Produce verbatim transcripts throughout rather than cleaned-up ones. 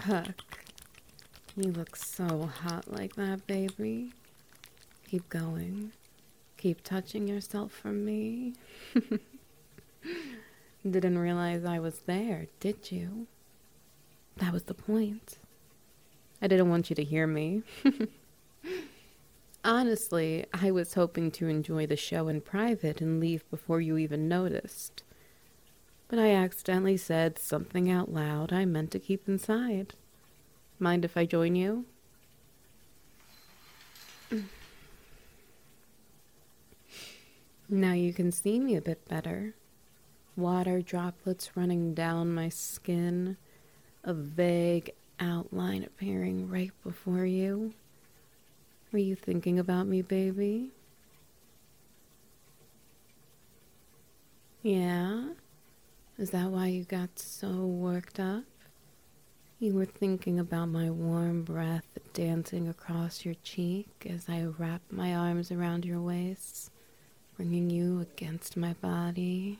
Huck, you look so hot like that, baby. Keep going. Keep touching yourself for me. Didn't realize I was there, did you? That was the point. I didn't want you to hear me. Honestly, I was hoping to enjoy the show in private and leave before you even noticed. But I accidentally said something out loud I meant to keep inside. Mind if I join you? Now you can see me a bit better. Water droplets running down my skin, a vague outline appearing right before you. Were you thinking about me, baby? Yeah? Is that why you got so worked up? You were thinking about my warm breath dancing across your cheek as I wrapped my arms around your waist, bringing you against my body.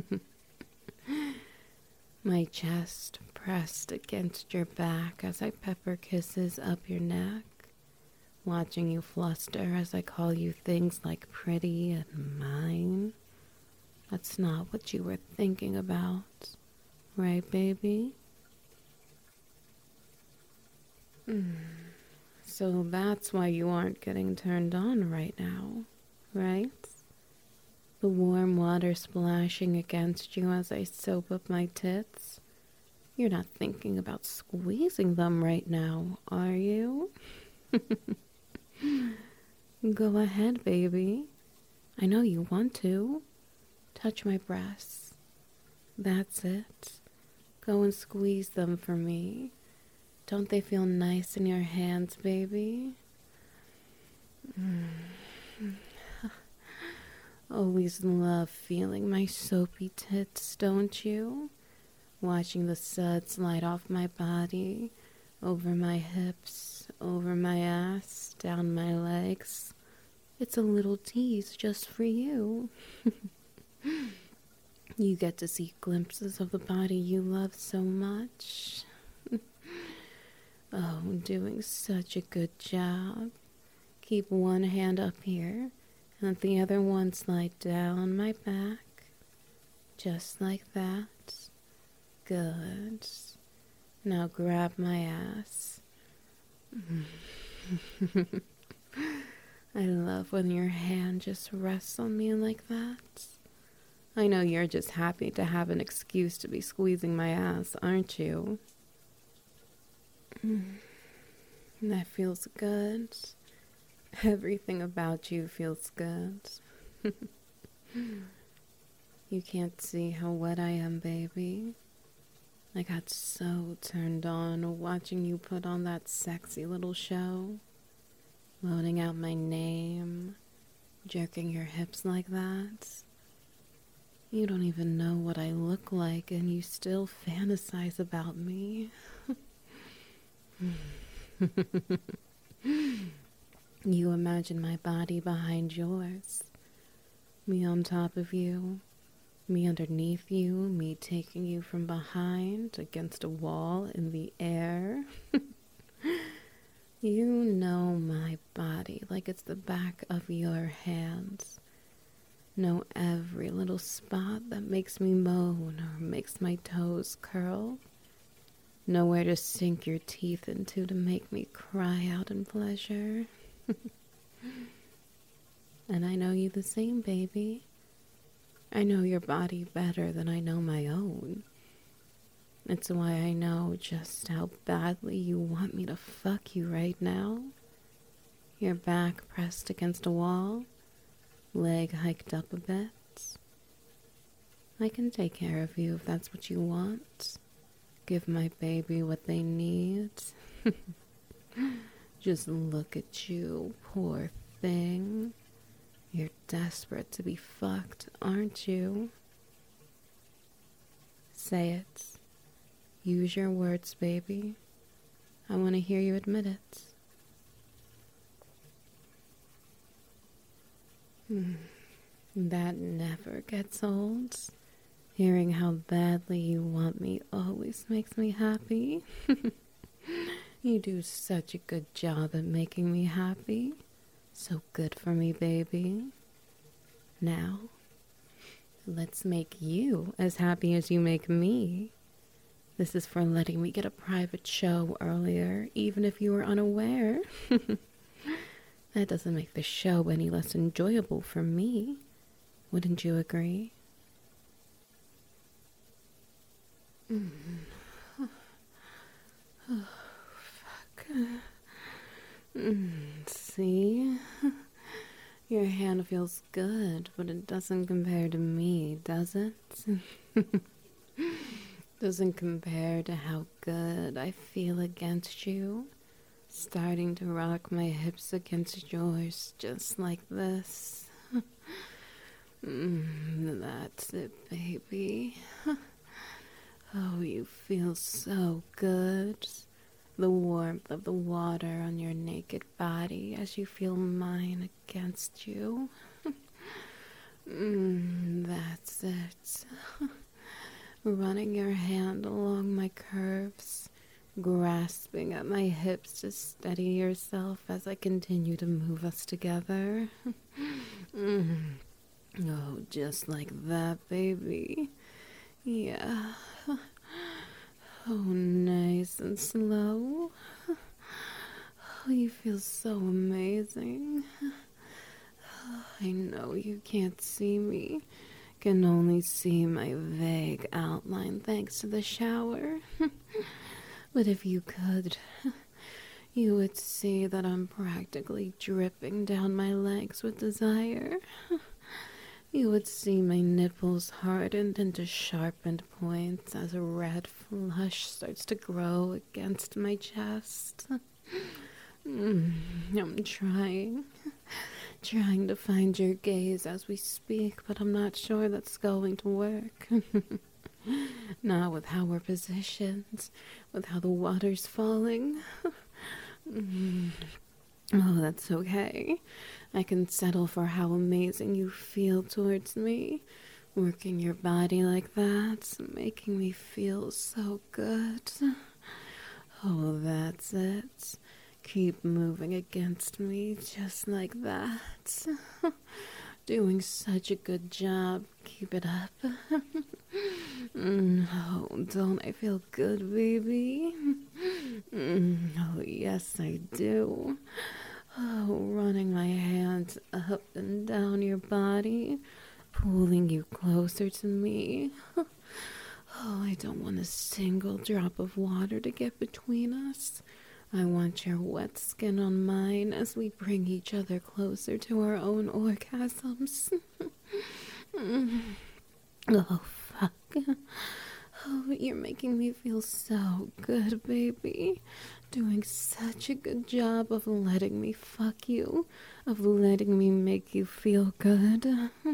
My chest pressed against your back as I pepper kisses up your neck, watching you fluster as I call you things like pretty and mine. That's not what you were thinking about, right, baby? Mm. So that's why you aren't getting turned on right now, right? The warm water splashing against you as I soap up my tits. You're not thinking about squeezing them right now, are you? Go ahead, baby. I know you want to. Touch my breasts. That's it. Go and squeeze them for me. Don't they feel nice in your hands, baby? Mm. Always love feeling my soapy tits, don't you? Watching the suds slide off my body, over my hips, over my ass, down my legs. It's a little tease just for you. You get to see glimpses of the body you love so much. Oh, doing such a good job. Keep one hand up here, and let the other one slide down my back. Just like that. Good. Now grab my ass. I love when your hand just rests on me like that. I know you're just happy to have an excuse to be squeezing my ass, aren't you? That feels good. Everything about you feels good. You can't see how wet I am, baby. I got so turned on watching you put on that sexy little show, moaning out my name, jerking your hips like that. You don't even know what I look like, and you still fantasize about me. You imagine my body behind yours, me on top of you, me underneath you, me taking you from behind against a wall in the air. You know my body like it's the back of your hands. Know every little spot that makes me moan or makes my toes curl. Know where to sink your teeth into to make me cry out in pleasure. And I know you the same, baby. I know your body better than I know my own. It's why I know just how badly you want me to fuck you right now. Your back pressed against a wall, leg hiked up a bit. I can take care of you if that's what you want. Give my baby what they need. Just look at you, poor thing. You're desperate to be fucked, aren't you? Say it. Use your words, baby. I want to hear you admit it. Hmm. That never gets old. Hearing how badly you want me always makes me happy. You do such a good job at making me happy. So good for me, baby. Now, let's make you as happy as you make me. This is for letting me get a private show earlier, even if you were unaware. That doesn't make the show any less enjoyable for me. Wouldn't you agree? Mm. Oh, fuck. Mm, see? Your hand feels good, but it doesn't compare to me, does it? Doesn't compare to how good I feel against you. Starting to rock my hips against yours, just like this. mm, that's it, baby. Oh, you feel so good. The warmth of the water on your naked body as you feel mine against you. mm, that's it. Running your hand along my curves, grasping at my hips to steady yourself as I continue to move us together. mm. Oh, just like that, baby. Yeah. Oh, nice and slow. Oh, you feel so amazing. I know you can't see me. Can only see my vague outline thanks to the shower. But if you could, you would see that I'm practically dripping down my legs with desire. You would see my nipples hardened into sharpened points as a red flush starts to grow against my chest. Mm, I'm trying, trying to find your gaze as we speak, but I'm not sure that's going to work. Not with how we're positioned, with how the water's falling. mm. Oh, that's okay. I can settle for how amazing you feel towards me. Working your body like that, making me feel so good. Oh, that's it. Keep moving against me just like that. Doing such a good job. Keep it up. mm, oh, don't I feel good, baby? Mm, oh, yes, I do. Oh, running my hands up and down your body, pulling you closer to me. Oh, I don't want a single drop of water to get between us. I want your wet skin on mine as we bring each other closer to our own orgasms. Oh, fuck. Oh, you're making me feel so good, baby. Doing such a good job of letting me fuck you, of letting me make you feel good.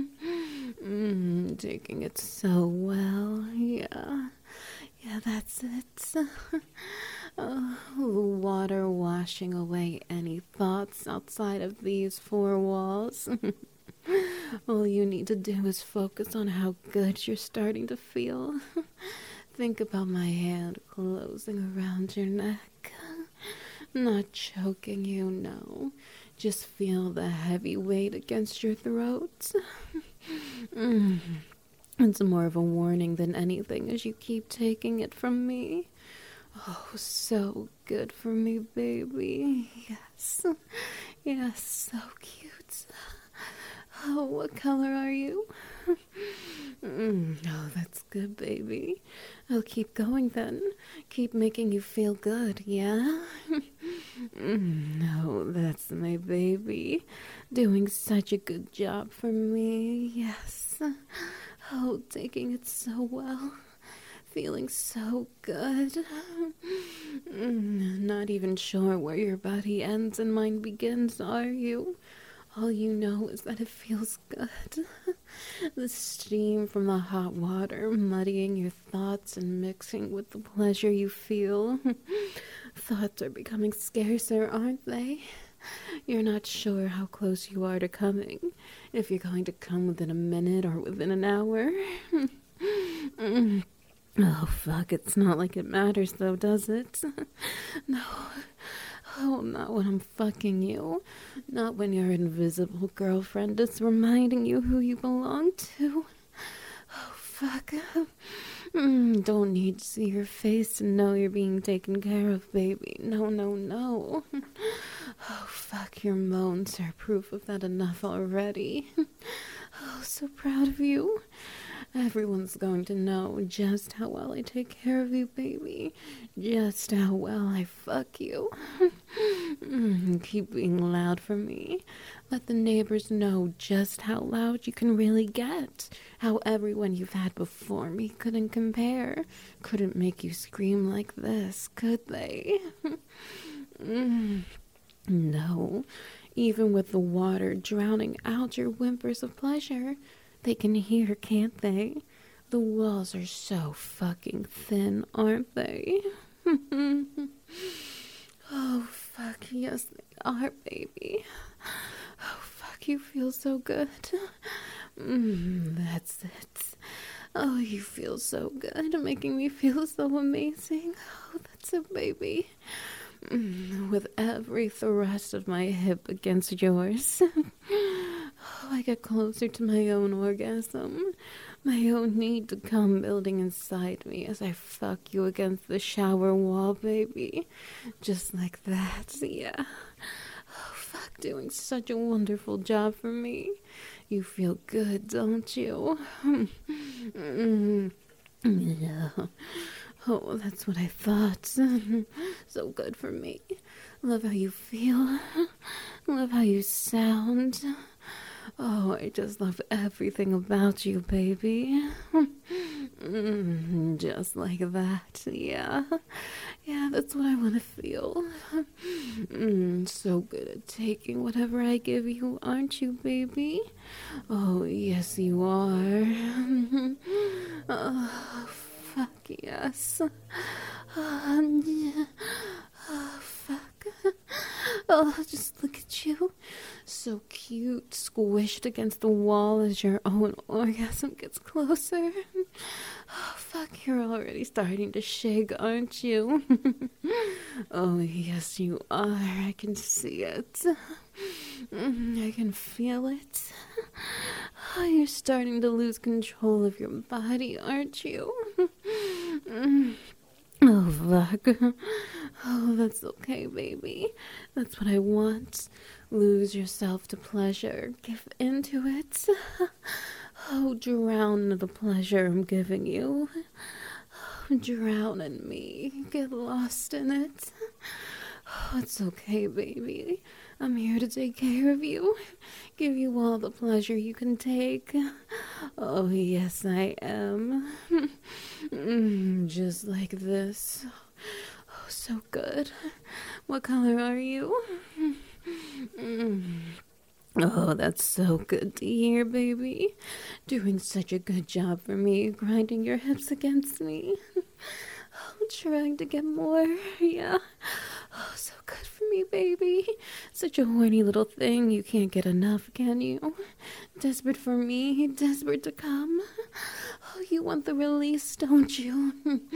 mm, taking it so well, yeah. Yeah, that's it. Oh, the water washing away any thoughts outside of these four walls. All you need to do is focus on how good you're starting to feel. Think about my hand closing around your neck. Not choking you, no. Just feel the heavy weight against your throat. mm. It's more of a warning than anything as you keep taking it from me. Oh, so good for me, baby. Yes. Yes, so cute. Oh, what color are you? mm, oh, that's good, baby. I'll keep going then. Keep making you feel good, yeah? mm, no, that's my baby. Doing such a good job for me, yes. Oh, taking it so well. Feeling so good. mm, not even sure where your body ends and mine begins, are you? All you know is that it feels good. The steam from the hot water muddying your thoughts and mixing with the pleasure you feel. Thoughts are becoming scarcer, aren't they? You're not sure how close you are to coming, if you're going to come within a minute or within an hour. Oh, fuck, it's not like it matters, though, does it? No. Oh, not when I'm fucking you. Not when your invisible girlfriend is reminding you who you belong to. Oh, fuck. Mm, don't need to see your face to know you're being taken care of, baby. No, no, no. Oh, fuck, your moans are proof of that enough already. Oh, so proud of you. Everyone's going to know just how well I take care of you, baby. Just how well I fuck you. Mm, keep being loud for me. Let the neighbors know just how loud you can really get. How everyone you've had before me couldn't compare. Couldn't make you scream like this, could they? Mm, no. Even with the water drowning out your whimpers of pleasure, they can hear, can't they? The walls are so fucking thin, aren't they? Oh, fuck, yes, they are, baby. Oh, fuck, you feel so good. Mm, that's it. Oh, you feel so good, making me feel so amazing. Oh, that's it, baby. Mm, with every thrust of my hip against yours. Oh, I get closer to my own orgasm. My own need to come building inside me as I fuck you against the shower wall, baby. Just like that, yeah. Oh, fuck, doing such a wonderful job for me. You feel good, don't you? Mm, yeah. Oh, that's what I thought. So good for me. Love how you feel. Love how you sound. Oh, I just love everything about you, baby. Mm, just like that, yeah. Yeah, that's what I want to feel. Mm, so good at taking whatever I give you, aren't you, baby? Oh, yes, you are. Oh, fuck yes. Oh, yeah. Oh, fuck. Oh, just look at you. So cute, squished against the wall as your own orgasm gets closer. Oh, fuck, you're already starting to shake, aren't you? Oh, yes, you are. I can see it. I can feel it. Oh, you're starting to lose control of your body, aren't you? Oh, fuck. Oh, that's okay, baby. That's what I want. Lose yourself to pleasure. Give into it. Oh, drown in the pleasure I'm giving you. Oh, drown in me. Get lost in it. Oh, it's okay, baby. I'm here to take care of you. Give you all the pleasure you can take. Oh, yes, I am. Mm, just like this. Oh, so good. What color are you? Mm. Oh, that's so good to hear, baby. Doing such a good job for me, grinding your hips against me. Oh, trying to get more, yeah. Oh, so good for me, baby. Such a horny little thing. You can't get enough, can you? Desperate for me, desperate to come. Oh, you want the release, don't you?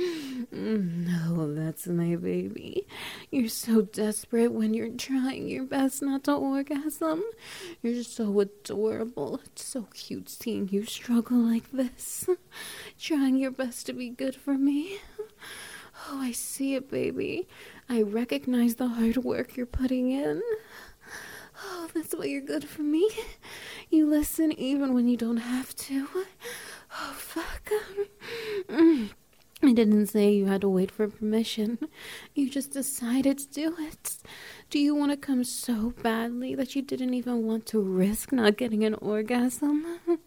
No, that's my baby. You're so desperate when you're trying your best not to orgasm. You're so adorable. It's so cute seeing you struggle like this. Trying your best to be good for me. Oh, I see it, baby. I recognize the hard work you're putting in. Oh, that's why you're good for me. You listen even when you don't have to. Oh, fuck. Mm. I didn't say you had to wait for permission. You just decided to do it. Do you want to come so badly that you didn't even want to risk not getting an orgasm?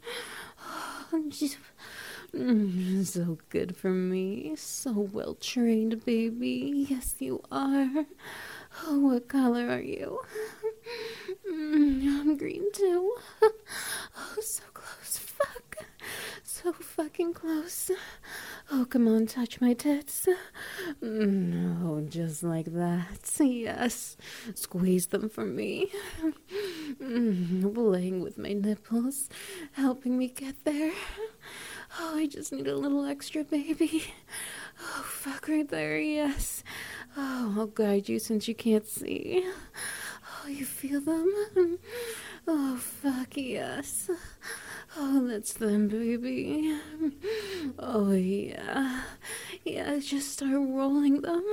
Oh, just... Mm, so good for me. So well trained, baby. Yes, you are. Oh, what color are you? Mm, I'm green too. Oh, so close. Fuck. So fucking close. Oh, come on, touch my tits. No, just like that. Yes. Squeeze them for me. Mm, playing with my nipples, helping me get there. Oh, I just need a little extra, baby. Oh, fuck right there, yes. Oh, I'll guide you since you can't see. Oh, you feel them? Oh, fuck yes. Oh, that's them, baby. Oh, yeah. Yeah, just start rolling them.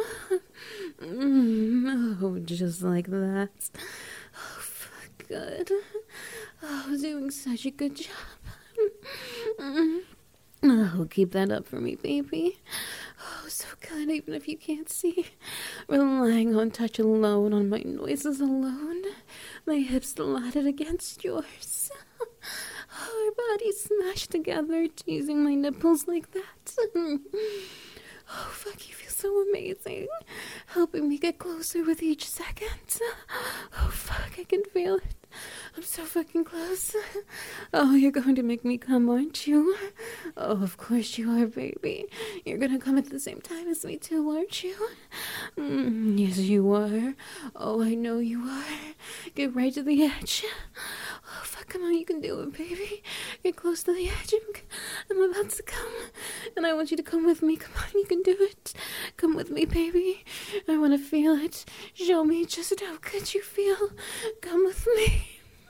Mm, oh, just like that. Oh, fuck, good. Oh, doing such a good job. Mm. Oh, keep that up for me, baby. Oh, so good, even if you can't see. Relying on touch alone, on my noises alone. My hips dilated against yours. Oh, our bodies smashed together, teasing my nipples like that. Oh, fuck, you feel so amazing. Helping me get closer with each second. Oh, fuck, I can feel it. I'm so fucking close. Oh, you're going to make me come, aren't you? Oh, of course you are, baby. You're gonna come at the same time as me too, aren't you? Mm, yes, you are. Oh, I know you are. Get right to the edge. Oh, fuck, come on, you can do it, baby. Get close to the edge. I'm, I'm about to come. And I want you to come with me. Come on, you can do it. Come with me, baby. I want to feel it. Show me just how good you feel. Come with me.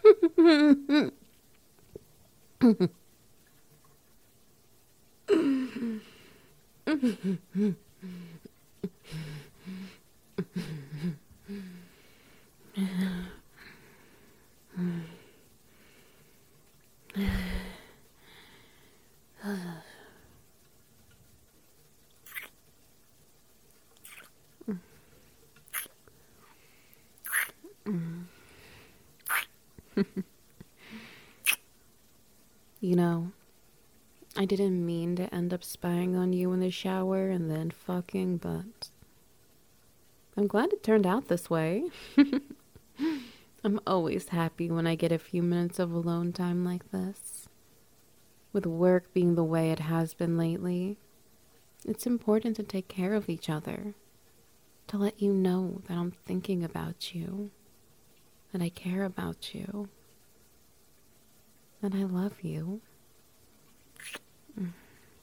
You know, I didn't mean to end up spying on you in the shower and then fucking, but I'm glad it turned out this way. I'm always happy when I get a few minutes of alone time like this. With work being the way it has been lately, it's important to take care of each other, to let you know that I'm thinking about you, that I care about you, that I love you. Mm.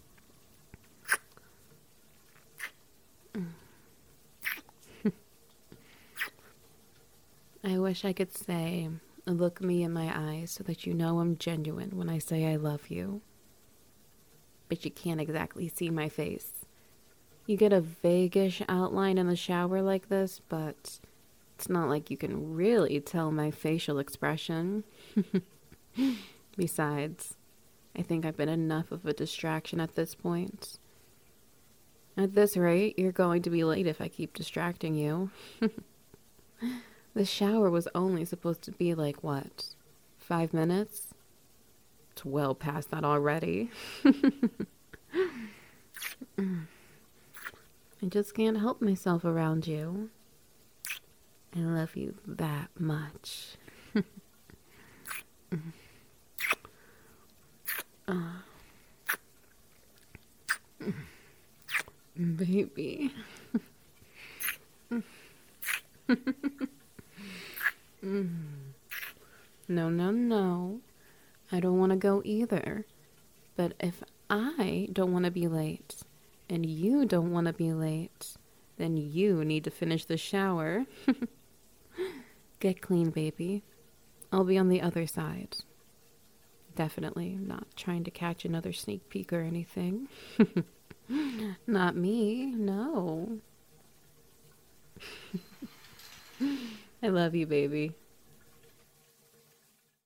Mm. I wish I could say, look me in my eyes so that you know I'm genuine when I say I love you. But you can't exactly see my face. You get a vaguish outline in the shower like this, but it's not like you can really tell my facial expression. Besides, I think I've been enough of a distraction at this point. At this rate, you're going to be late if I keep distracting you. The shower was only supposed to be like, what, five minutes? It's well past that already. I just can't help myself around you. I love you that much. uh. Baby. No, no, no. I don't want to go either. But if I don't want to be late, and you don't want to be late, then you need to finish the shower. Get clean, baby. I'll be on the other side. Definitely not trying to catch another sneak peek or anything. Not me, no. I love you, baby.